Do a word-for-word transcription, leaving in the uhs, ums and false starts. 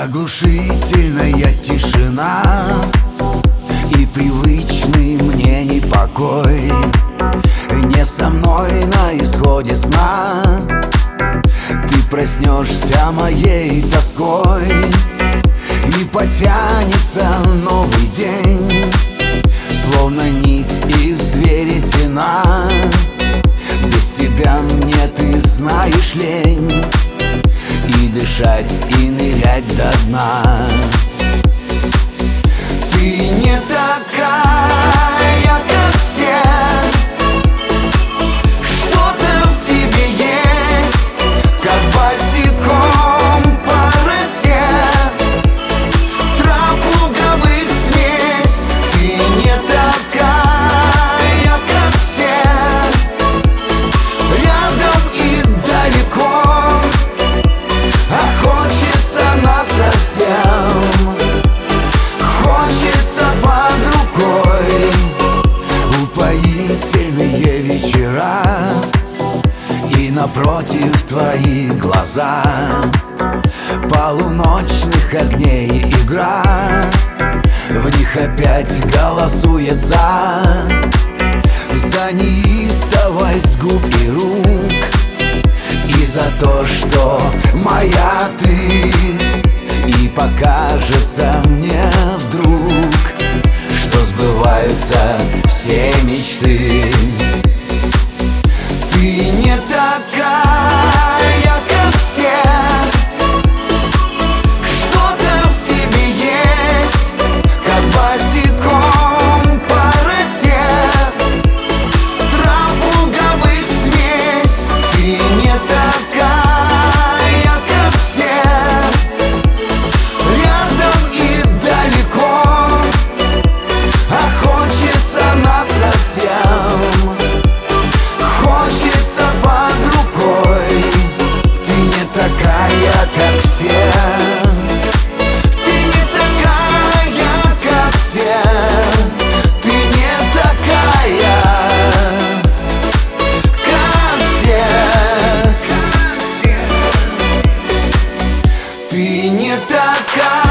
Оглушительная тишина и привычный мне непокой. Не со мной на исходе сна ты проснешься моей тоской, и потянется новый день, словно нить из веретена. Без тебя мне, ты знаешь, лень и дышать, и нырять до дна. Ты не такая, как все. Что-то в тебе есть, как босиком по росе трав луговых смесь. Ты не такая, как все. Рядом и далеко, а хочется насовсем. Хочется под рукой. Упоительные вечера, и напротив твои глаза. Полуночных огней игра, в них опять голосуется за неистовость губ и рук, и за то, что моя ты. И покажется мне вдруг, что сбываются все мечты. Ты не такая, как все. Что-то в тебе есть, как босиком по росе трав луговых смесь. Ты не такая, как все. Рядом и далеко, а хочется насовсем. Хочется под рукой. Ты не такая, как все. Ты не такая, как все. Ты не такая, как все. Ты не такая.